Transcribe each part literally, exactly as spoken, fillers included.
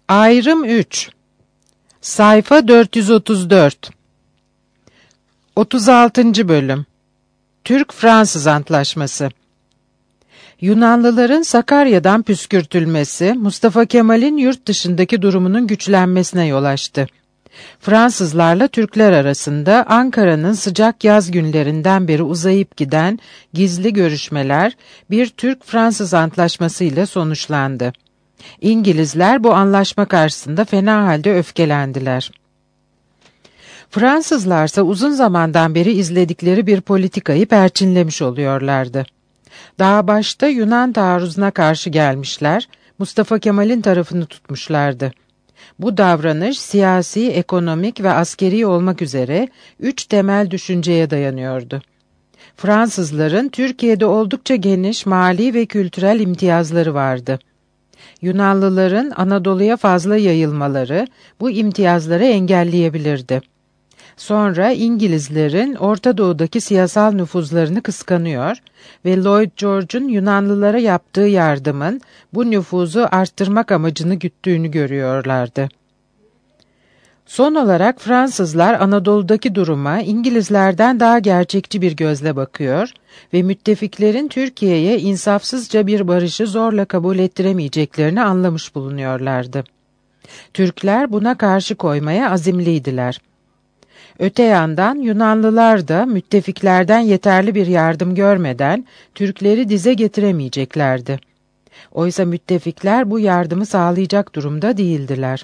Ayrım üç. Sayfa dört yüz otuz dört. otuz altıncı bölüm. Türk-Fransız Antlaşması. Yunanlıların Sakarya'dan püskürtülmesi, Mustafa Kemal'in yurt dışındaki durumunun güçlenmesine yol açtı. Fransızlarla Türkler arasında Ankara'nın sıcak yaz günlerinden beri uzayıp giden gizli görüşmeler bir Türk-Fransız Antlaşması ile sonuçlandı. İngilizler bu anlaşma karşısında fena halde öfkelendiler. Fransızlarsa uzun zamandan beri izledikleri bir politikayı perçinlemiş oluyorlardı. Daha başta Yunan taarruzuna karşı gelmişler, Mustafa Kemal'in tarafını tutmuşlardı. Bu davranış siyasi, ekonomik ve askeri olmak üzere üç temel düşünceye dayanıyordu. Fransızların Türkiye'de oldukça geniş mali ve kültürel imtiyazları vardı. Yunanlıların Anadolu'ya fazla yayılmaları bu imtiyazları engelleyebilirdi. Sonra İngilizlerin Orta Doğu'daki siyasal nüfuzlarını kıskanıyor ve Lloyd George'un Yunanlılara yaptığı yardımın bu nüfuzu arttırmak amacını güttüğünü görüyorlardı. Son olarak Fransızlar Anadolu'daki duruma İngilizlerden daha gerçekçi bir gözle bakıyor ve müttefiklerin Türkiye'ye insafsızca bir barışı zorla kabul ettiremeyeceklerini anlamış bulunuyorlardı. Türkler buna karşı koymaya azimliydiler. Öte yandan Yunanlılar da müttefiklerden yeterli bir yardım görmeden Türkleri dize getiremeyeceklerdi. Oysa müttefikler bu yardımı sağlayacak durumda değildiler.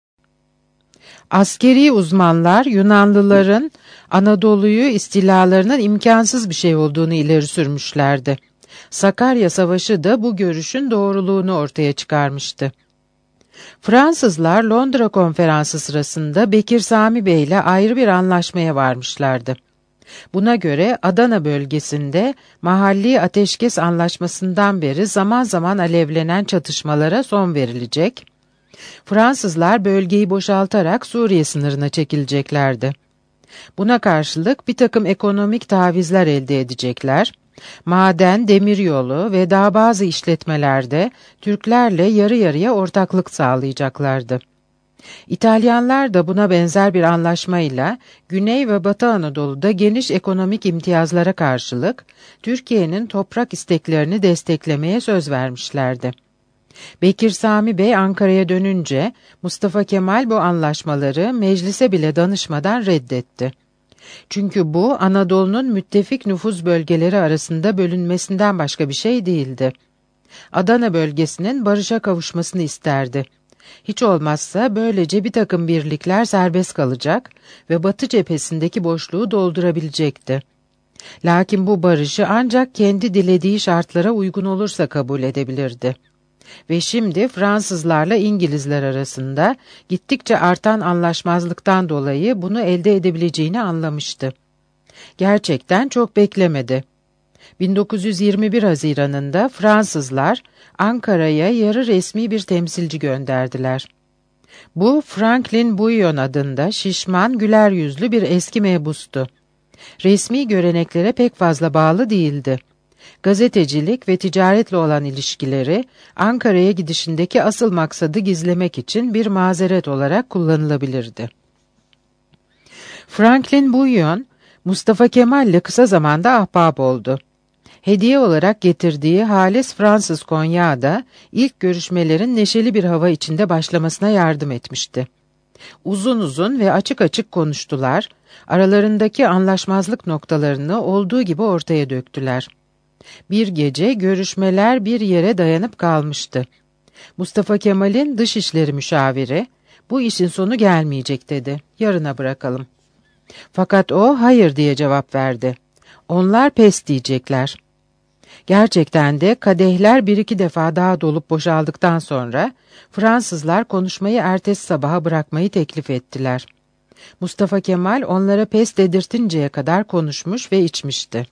Askeri uzmanlar Yunanlıların Anadolu'yu istilalarının imkansız bir şey olduğunu ileri sürmüşlerdi. Sakarya Savaşı da bu görüşün doğruluğunu ortaya çıkarmıştı. Fransızlar Londra Konferansı sırasında Bekir Sami Bey ile ayrı bir anlaşmaya varmışlardı. Buna göre Adana bölgesinde mahalli ateşkes anlaşmasından beri zaman zaman alevlenen çatışmalara son verilecek, Fransızlar bölgeyi boşaltarak Suriye sınırına çekileceklerdi. Buna karşılık bir takım ekonomik tavizler elde edecekler, maden, demiryolu ve daha bazı işletmelerde Türklerle yarı yarıya ortaklık sağlayacaklardı. İtalyanlar da buna benzer bir anlaşmayla Güney ve Batı Anadolu'da geniş ekonomik imtiyazlara karşılık Türkiye'nin toprak isteklerini desteklemeye söz vermişlerdi. Bekir Sami Bey Ankara'ya dönünce Mustafa Kemal bu anlaşmaları meclise bile danışmadan reddetti. Çünkü bu Anadolu'nun müttefik nüfuz bölgeleri arasında bölünmesinden başka bir şey değildi. Adana bölgesinin barışa kavuşmasını isterdi. Hiç olmazsa böylece bir takım birlikler serbest kalacak ve Batı cephesindeki boşluğu doldurabilecekti. Lakin bu barışı ancak kendi dilediği şartlara uygun olursa kabul edebilirdi. Ve şimdi Fransızlarla İngilizler arasında gittikçe artan anlaşmazlıktan dolayı bunu elde edebileceğini anlamıştı. Gerçekten çok beklemedi. bin dokuz yüz yirmi bir Haziran'ında Fransızlar Ankara'ya yarı resmi bir temsilci gönderdiler. Bu Franklin Bouillon adında şişman, güler yüzlü bir eski mebustu. Resmi göreneklere pek fazla bağlı değildi. Gazetecilik ve ticaretle olan ilişkileri Ankara'ya gidişindeki asıl maksadı gizlemek için bir mazeret olarak kullanılabilirdi. Franklin Bouillon, Mustafa Kemal ile kısa zamanda ahbap oldu. Hediye olarak getirdiği halis Fransız konyağı da ilk görüşmelerin neşeli bir hava içinde başlamasına yardım etmişti. Uzun uzun ve açık açık konuştular, aralarındaki anlaşmazlık noktalarını olduğu gibi ortaya döktüler. Bir gece görüşmeler bir yere dayanıp kalmıştı. Mustafa Kemal'in dışişleri müşaviri, bu işin sonu gelmeyecek dedi, yarına bırakalım. Fakat o hayır diye cevap verdi. Onlar pes diyecekler. Gerçekten de kadehler bir iki defa daha dolup boşaldıktan sonra Fransızlar konuşmayı ertesi sabaha bırakmayı teklif ettiler. Mustafa Kemal onlara pes dedirtinceye kadar konuşmuş ve içmişti.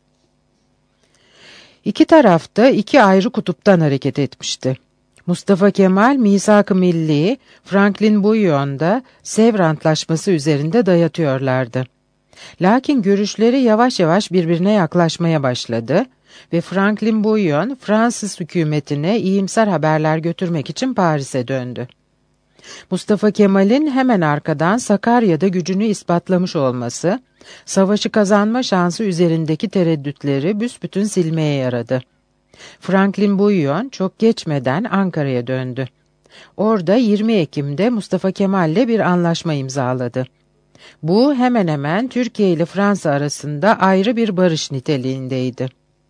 İki tarafta iki ayrı kutuptan hareket etmişti. Mustafa Kemal Misak-ı Milli'yi Franklin Bouillon'da Sevr Antlaşması üzerinde dayatıyorlardı. Lakin görüşleri yavaş yavaş birbirine yaklaşmaya başladı ve Franklin Bouillon Fransız hükümetine iyimser haberler götürmek için Paris'e döndü. Mustafa Kemal'in hemen arkadan Sakarya'da gücünü ispatlamış olması, savaşı kazanma şansı üzerindeki tereddütleri büsbütün silmeye yaradı. Franklin Bouillon çok geçmeden Ankara'ya döndü. Orada yirmi Ekim'de Mustafa Kemal'le bir anlaşma imzaladı. Bu hemen hemen Türkiye ile Fransa arasında ayrı bir barış niteliğindeydi.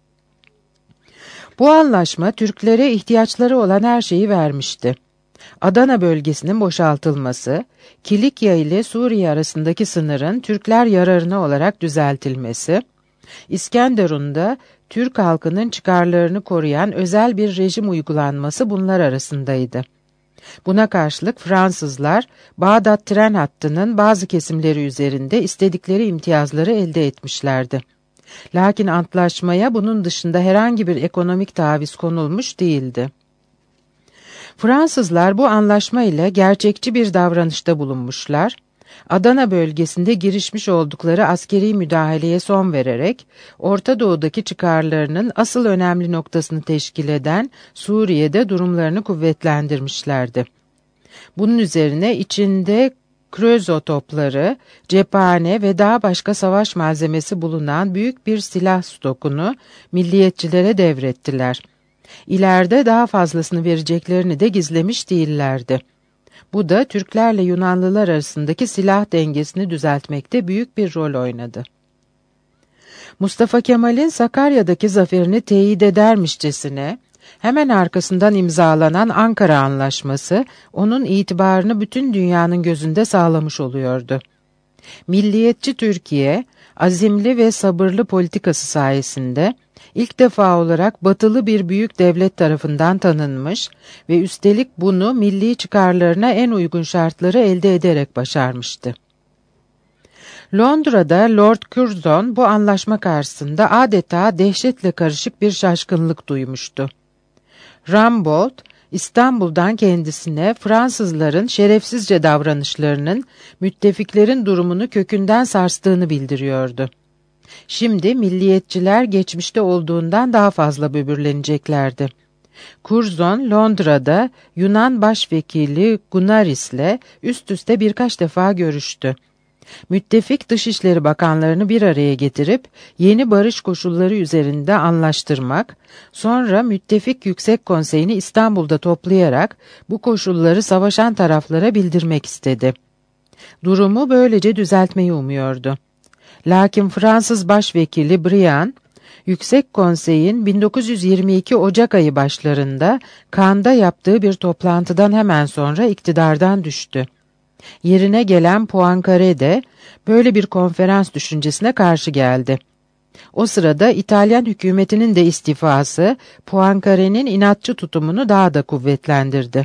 Bu anlaşma Türklere ihtiyaçları olan her şeyi vermişti. Adana bölgesinin boşaltılması, Kilikya ile Suriye arasındaki sınırın Türkler yararına olarak düzeltilmesi, İskenderun'da Türk halkının çıkarlarını koruyan özel bir rejim uygulanması bunlar arasındaydı. Buna karşılık Fransızlar, Bağdat tren hattının bazı kesimleri üzerinde istedikleri imtiyazları elde etmişlerdi. Lakin antlaşmaya bunun dışında herhangi bir ekonomik taviz konulmuş değildi. Fransızlar bu anlaşma ile gerçekçi bir davranışta bulunmuşlar, Adana bölgesinde girişmiş oldukları askeri müdahaleye son vererek, Orta Doğu'daki çıkarlarının asıl önemli noktasını teşkil eden Suriye'de durumlarını kuvvetlendirmişlerdi. Bunun üzerine içinde krözo topları, cephane ve daha başka savaş malzemesi bulunan büyük bir silah stokunu milliyetçilere devrettiler. İleride daha fazlasını vereceklerini de gizlemiş değillerdi. Bu da Türklerle Yunanlılar arasındaki silah dengesini düzeltmekte büyük bir rol oynadı. Mustafa Kemal'in Sakarya'daki zaferini teyit edermişçesine, hemen arkasından imzalanan Ankara Anlaşması, onun itibarını bütün dünyanın gözünde sağlamış oluyordu. Milliyetçi Türkiye, azimli ve sabırlı politikası sayesinde, İlk defa olarak batılı bir büyük devlet tarafından tanınmış ve üstelik bunu milli çıkarlarına en uygun şartları elde ederek başarmıştı. Londra'da Lord Curzon bu anlaşma karşısında adeta dehşetle karışık bir şaşkınlık duymuştu. Rumbold, İstanbul'dan kendisine Fransızların şerefsizce davranışlarının müttefiklerin durumunu kökünden sarstığını bildiriyordu. Şimdi milliyetçiler geçmişte olduğundan daha fazla böbürleneceklerdi. Curzon, Londra'da Yunan Başvekili Gunaris'le üst üste birkaç defa görüştü. Müttefik Dışişleri Bakanlarını bir araya getirip yeni barış koşulları üzerinde anlaştırmak, sonra Müttefik Yüksek Konseyi'ni İstanbul'da toplayarak bu koşulları savaşan taraflara bildirmek istedi. Durumu böylece düzeltmeyi umuyordu. Lakin Fransız Başvekili Briand, Yüksek Konsey'in bin dokuz yüz yirmi iki Ocak ayı başlarında Cannes'da yaptığı bir toplantıdan hemen sonra iktidardan düştü. Yerine gelen Poincaré de böyle bir konferans düşüncesine karşı geldi. O sırada İtalyan hükümetinin de istifası Poincaré'nin inatçı tutumunu daha da kuvvetlendirdi.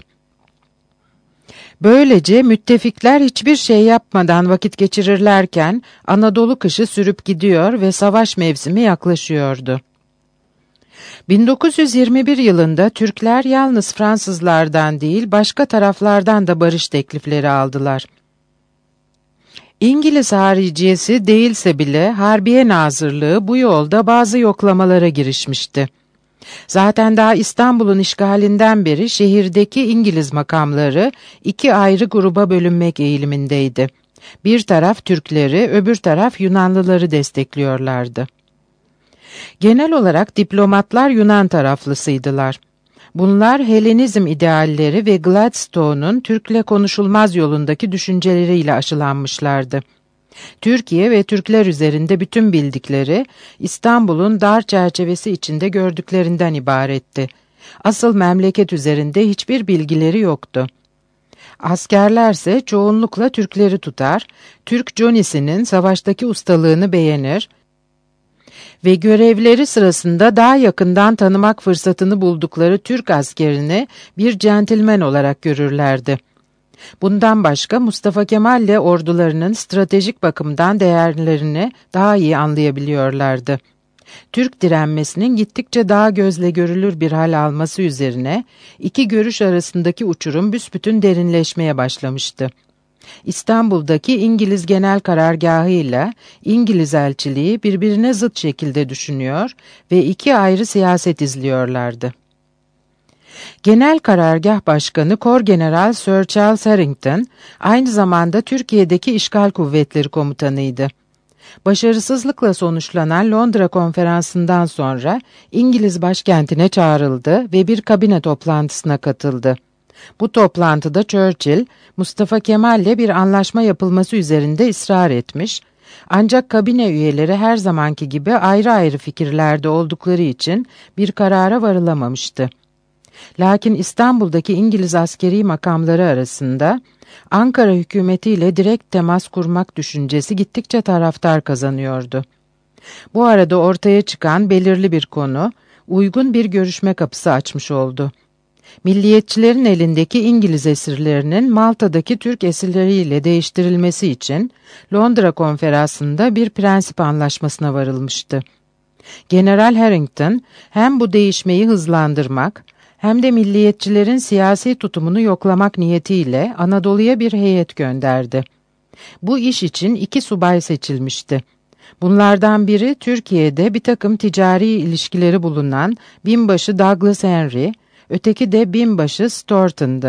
Böylece müttefikler hiçbir şey yapmadan vakit geçirirlerken Anadolu kışı sürüp gidiyor ve savaş mevsimi yaklaşıyordu. bin dokuz yüz yirmi bir yılında Türkler yalnız Fransızlardan değil başka taraflardan da barış teklifleri aldılar. İngiliz hariciyesi değilse bile Harbiye Nazırlığı bu yolda bazı yoklamalara girişmişti. Zaten daha İstanbul'un işgalinden beri şehirdeki İngiliz makamları iki ayrı gruba bölünmek eğilimindeydi. Bir taraf Türkleri, öbür taraf Yunanlıları destekliyorlardı. Genel olarak diplomatlar Yunan taraflısıydılar. Bunlar Helenizm idealleri ve Gladstone'un Türk'le konuşulmaz yolundaki düşünceleriyle aşılanmışlardı. Türkiye ve Türkler üzerinde bütün bildikleri İstanbul'un dar çerçevesi içinde gördüklerinden ibaretti. Asıl memleket üzerinde hiçbir bilgileri yoktu. Askerlerse çoğunlukla Türkleri tutar, Türk Johnny'sinin savaştaki ustalığını beğenir ve görevleri sırasında daha yakından tanımak fırsatını buldukları Türk askerini bir centilmen olarak görürlerdi. Bundan başka Mustafa Kemal ile ordularının stratejik bakımdan değerlerini daha iyi anlayabiliyorlardı. Türk direnmesinin gittikçe daha gözle görülür bir hal alması üzerine iki görüş arasındaki uçurum büsbütün derinleşmeye başlamıştı. İstanbul'daki İngiliz Genel Karargahı ile İngiliz elçiliği birbirine zıt şekilde düşünüyor ve iki ayrı siyaset izliyorlardı. Genel Karargah Başkanı Korgeneral Sir Charles Harrington, aynı zamanda Türkiye'deki işgal kuvvetleri komutanıydı. Başarısızlıkla sonuçlanan Londra Konferansı'ndan sonra İngiliz başkentine çağrıldı ve bir kabine toplantısına katıldı. Bu toplantıda Churchill, Mustafa Kemal'le bir anlaşma yapılması üzerinde ısrar etmiş, ancak kabine üyeleri her zamanki gibi ayrı ayrı fikirlerde oldukları için bir karara varılamamıştı. Lakin İstanbul'daki İngiliz askeri makamları arasında Ankara hükümetiyle direkt temas kurmak düşüncesi gittikçe taraftar kazanıyordu. Bu arada ortaya çıkan belirli bir konu, uygun bir görüşme kapısı açmış oldu. Milliyetçilerin elindeki İngiliz esirlerinin Malta'daki Türk esirleriyle değiştirilmesi için Londra Konferansı'nda bir prensip anlaşmasına varılmıştı. General Harrington hem bu değişmeyi hızlandırmak hem de milliyetçilerin siyasi tutumunu yoklamak niyetiyle Anadolu'ya bir heyet gönderdi. Bu iş için iki subay seçilmişti. Bunlardan biri Türkiye'de bir takım ticari ilişkileri bulunan binbaşı Douglas Henry, öteki de binbaşı Stourton'dı.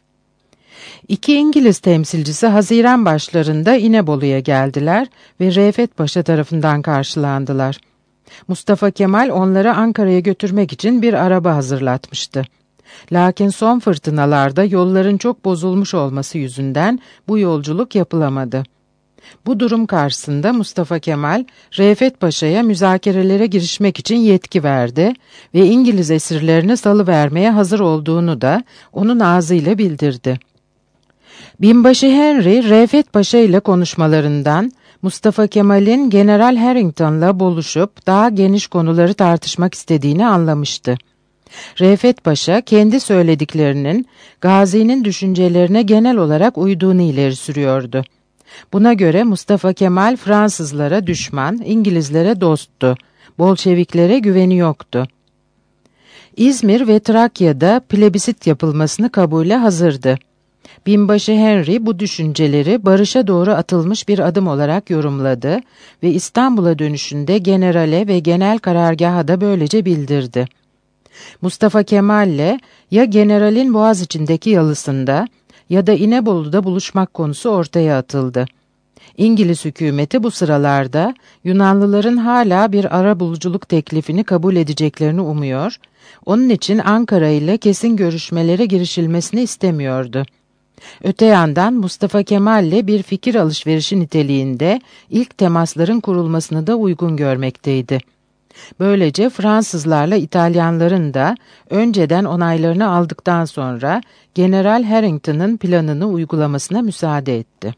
İki İngiliz temsilcisi Haziran başlarında İnebolu'ya geldiler ve Reşat Paşa tarafından karşılandılar. Mustafa Kemal onları Ankara'ya götürmek için bir araba hazırlatmıştı. Lakin son fırtınalarda yolların çok bozulmuş olması yüzünden bu yolculuk yapılamadı. Bu durum karşısında Mustafa Kemal, Reşat Paşa'ya müzakerelere girişmek için yetki verdi ve İngiliz esirlerini salıvermeye hazır olduğunu da onun ağzıyla bildirdi. Binbaşı Henry, Reşat Paşa ile konuşmalarından Mustafa Kemal'in General Harrington'la buluşup daha geniş konuları tartışmak istediğini anlamıştı. Reşat Paşa kendi söylediklerinin Gazi'nin düşüncelerine genel olarak uyduğunu ileri sürüyordu. Buna göre Mustafa Kemal Fransızlara düşman, İngilizlere dosttu. Bolşeviklere güveni yoktu. İzmir ve Trakya'da plebisit yapılmasını kabule hazırdı. Binbaşı Henry bu düşünceleri barışa doğru atılmış bir adım olarak yorumladı ve İstanbul'a dönüşünde generale ve genel karargaha da böylece bildirdi. Mustafa Kemal'le ya generalin Boğaziçi'ndeki yalısında ya da İnebolu'da buluşmak konusu ortaya atıldı. İngiliz hükümeti bu sıralarda Yunanlıların hala bir arabuluculuk teklifini kabul edeceklerini umuyor, onun için Ankara ile kesin görüşmelere girişilmesini istemiyordu. Öte yandan Mustafa Kemal'le bir fikir alışverişi niteliğinde ilk temasların kurulmasını da uygun görmekteydi. Böylece Fransızlarla İtalyanların da önceden onaylarını aldıktan sonra General Harrington'ın planını uygulamasına müsaade etti.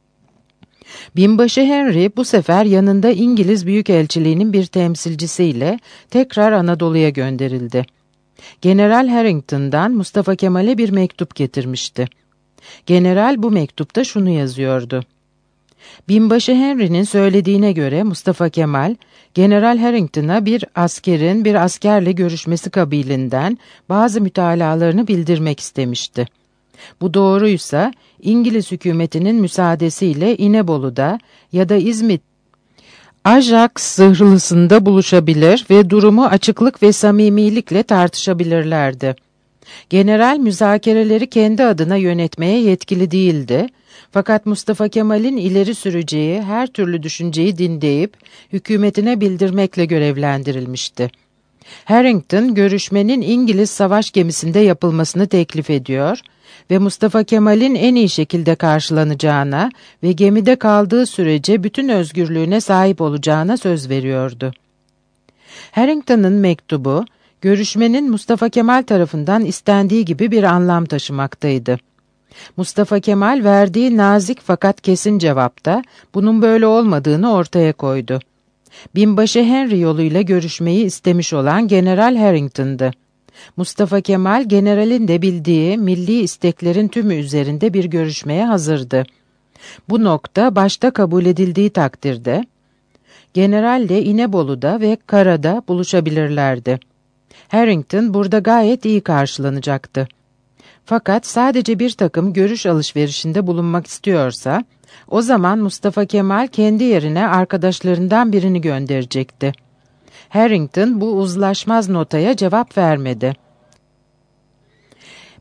Binbaşı Henry bu sefer yanında İngiliz Büyükelçiliğinin bir temsilcisiyle tekrar Anadolu'ya gönderildi. General Harrington'dan Mustafa Kemal'e bir mektup getirmişti. General bu mektupta şunu yazıyordu. Binbaşı Henry'nin söylediğine göre Mustafa Kemal, General Harrington'a bir askerin bir askerle görüşmesi kabilinden bazı mütalalarını bildirmek istemişti. Bu doğruysa İngiliz hükümetinin müsaadesiyle İnebolu'da ya da İzmit Ajax zırhlısında buluşabilir ve durumu açıklık ve samimilikle tartışabilirlerdi. General müzakereleri kendi adına yönetmeye yetkili değildi. Fakat Mustafa Kemal'in ileri süreceği her türlü düşünceyi dinleyip hükümetine bildirmekle görevlendirilmişti. Harrington, görüşmenin İngiliz savaş gemisinde yapılmasını teklif ediyor ve Mustafa Kemal'in en iyi şekilde karşılanacağına ve gemide kaldığı sürece bütün özgürlüğüne sahip olacağına söz veriyordu. Harrington'ın mektubu, görüşmenin Mustafa Kemal tarafından istendiği gibi bir anlam taşımaktaydı. Mustafa Kemal verdiği nazik fakat kesin cevapta bunun böyle olmadığını ortaya koydu. Binbaşı Henry yoluyla görüşmeyi istemiş olan General Harrington'dı. Mustafa Kemal, generalin de bildiği milli isteklerin tümü üzerinde bir görüşmeye hazırdı. Bu nokta başta kabul edildiği takdirde, generalle İnebolu'da ve karada buluşabilirlerdi. Harrington burada gayet iyi karşılanacaktı. Fakat sadece bir takım görüş alışverişinde bulunmak istiyorsa, o zaman Mustafa Kemal kendi yerine arkadaşlarından birini gönderecekti. Harrington bu uzlaşmaz notaya cevap vermedi.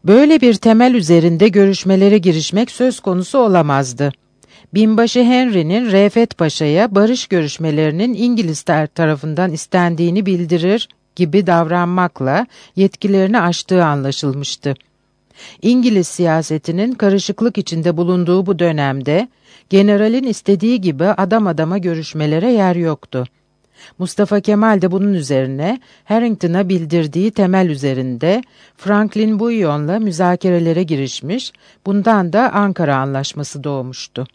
Böyle bir temel üzerinde görüşmelere girişmek söz konusu olamazdı. Binbaşı Henry'nin Reşat Paşa'ya barış görüşmelerinin İngilizler tarafından istendiğini bildirir gibi davranmakla yetkilerini aştığı anlaşılmıştı. İngiliz siyasetinin karışıklık içinde bulunduğu bu dönemde, generalin istediği gibi adam adama görüşmelere yer yoktu. Mustafa Kemal de bunun üzerine Harrington'a bildirdiği temel üzerinde Franklin Bouillon'la müzakerelere girişmiş, bundan da Ankara Anlaşması doğmuştu.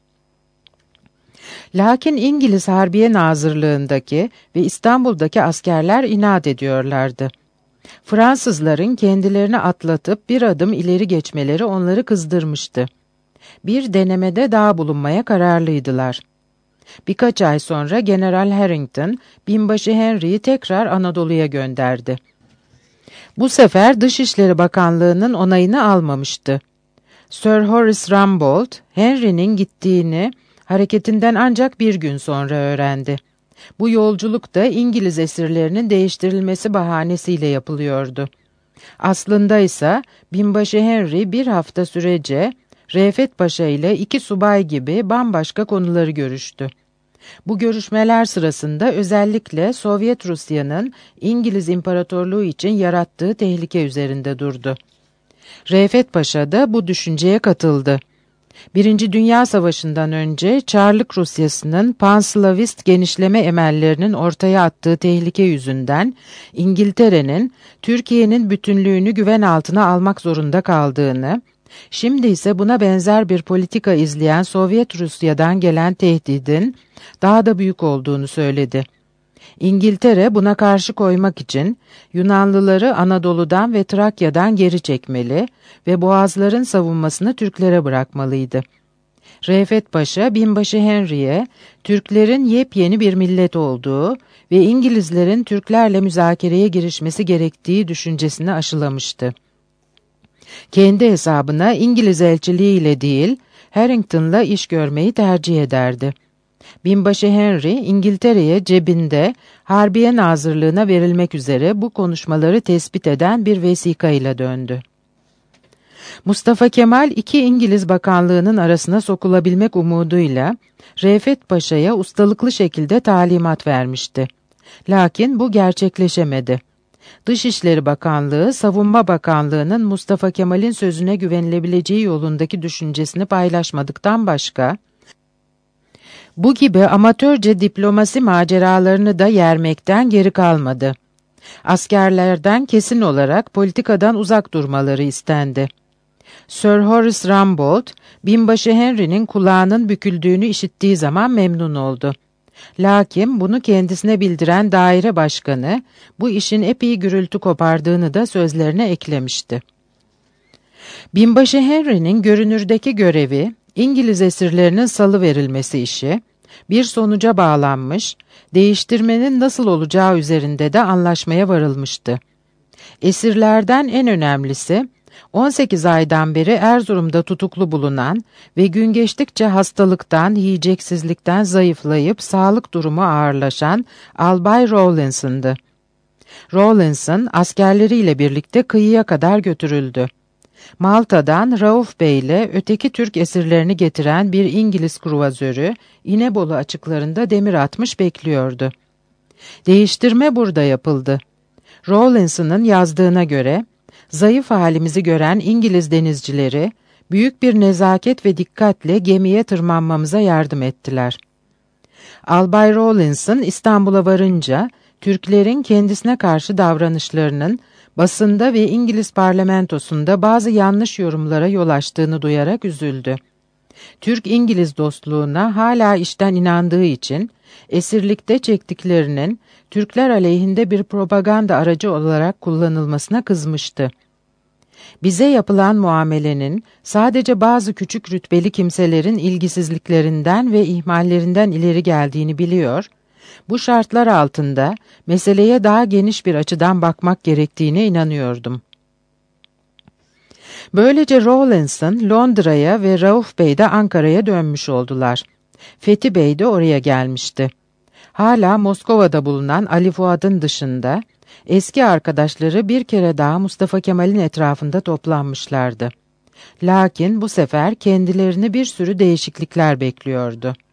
Lakin İngiliz Harbiye Nazırlığındaki ve İstanbul'daki askerler inat ediyorlardı. Fransızların kendilerini atlatıp bir adım ileri geçmeleri onları kızdırmıştı. Bir denemede daha bulunmaya kararlıydılar. Birkaç ay sonra General Harrington, Binbaşı Henry'yi tekrar Anadolu'ya gönderdi. Bu sefer Dışişleri Bakanlığı'nın onayını almamıştı. Sir Horace Rambold, Henry'nin gittiğini hareketinden ancak bir gün sonra öğrendi. Bu yolculuk da İngiliz esirlerinin değiştirilmesi bahanesiyle yapılıyordu. Aslında ise Binbaşı Henry bir hafta sürece Reşat Paşa ile iki subay gibi bambaşka konuları görüştü. Bu görüşmeler sırasında özellikle Sovyet Rusya'nın İngiliz İmparatorluğu için yarattığı tehlike üzerinde durdu. Reşat Paşa da bu düşünceye katıldı. Birinci Dünya Savaşı'ndan önce Çarlık Rusyası'nın Panslavist genişleme emellerinin ortaya attığı tehlike yüzünden İngiltere'nin Türkiye'nin bütünlüğünü güven altına almak zorunda kaldığını, şimdi ise buna benzer bir politika izleyen Sovyet Rusya'dan gelen tehdidin daha da büyük olduğunu söyledi. İngiltere buna karşı koymak için Yunanlıları Anadolu'dan ve Trakya'dan geri çekmeli ve boğazların savunmasını Türklere bırakmalıydı. Reşat Paşa, Binbaşı Henry'e Türklerin yepyeni bir millet olduğu ve İngilizlerin Türklerle müzakereye girişmesi gerektiği düşüncesini aşılamıştı. Kendi hesabına İngiliz elçiliğiyle değil, Harrington'la iş görmeyi tercih ederdi. Binbaşı Henry, İngiltere'ye cebinde Harbiye Nazırlığı'na verilmek üzere bu konuşmaları tespit eden bir vesika ile döndü. Mustafa Kemal iki İngiliz bakanlığının arasına sokulabilmek umuduyla Reşat Paşa'ya ustalıklı şekilde talimat vermişti. Lakin bu gerçekleşemedi. Dışişleri Bakanlığı, Savunma Bakanlığı'nın Mustafa Kemal'in sözüne güvenilebileceği yolundaki düşüncesini paylaşmadıktan başka, bu gibi amatörce diplomasi maceralarını da yermekten geri kalmadı. Askerlerden kesin olarak politikadan uzak durmaları istendi. Sir Horace Rambold, Binbaşı Henry'nin kulağının büküldüğünü işittiği zaman memnun oldu. Lakin bunu kendisine bildiren daire başkanı, bu işin epey gürültü kopardığını da sözlerine eklemişti. Binbaşı Henry'nin görünürdeki görevi, İngiliz esirlerinin salıverilmesi işi, bir sonuca bağlanmış, değiştirmenin nasıl olacağı üzerinde de anlaşmaya varılmıştı. Esirlerden en önemlisi, on sekiz aydan beri Erzurum'da tutuklu bulunan ve gün geçtikçe hastalıktan, yiyeceksizlikten zayıflayıp sağlık durumu ağırlaşan Albay Rawlinson'dı. Rawlinson askerleriyle birlikte kıyıya kadar götürüldü. Malta'dan Rauf Bey ile öteki Türk esirlerini getiren bir İngiliz kruvazörü İnebolu açıklarında demir atmış bekliyordu. Değiştirme burada yapıldı. Rawlinson'ın yazdığına göre, zayıf halimizi gören İngiliz denizcileri, büyük bir nezaket ve dikkatle gemiye tırmanmamıza yardım ettiler. Albay Rawlinson İstanbul'a varınca, Türklerin kendisine karşı davranışlarının basında ve İngiliz parlamentosunda bazı yanlış yorumlara yol açtığını duyarak üzüldü. Türk-İngiliz dostluğuna hala içten inandığı için, esirlikte çektiklerinin Türkler aleyhinde bir propaganda aracı olarak kullanılmasına kızmıştı. Bize yapılan muamelenin sadece bazı küçük rütbeli kimselerin ilgisizliklerinden ve ihmallerinden ileri geldiğini biliyor, bu şartlar altında meseleye daha geniş bir açıdan bakmak gerektiğine inanıyordum. Böylece Rawlinson Londra'ya ve Rauf Bey de Ankara'ya dönmüş oldular. Fethi Bey de oraya gelmişti. Hala Moskova'da bulunan Ali Fuad'ın dışında Eski arkadaşları bir kere daha Mustafa Kemal'in etrafında toplanmışlardı. Lakin bu sefer kendilerini bir sürü değişiklikler bekliyordu.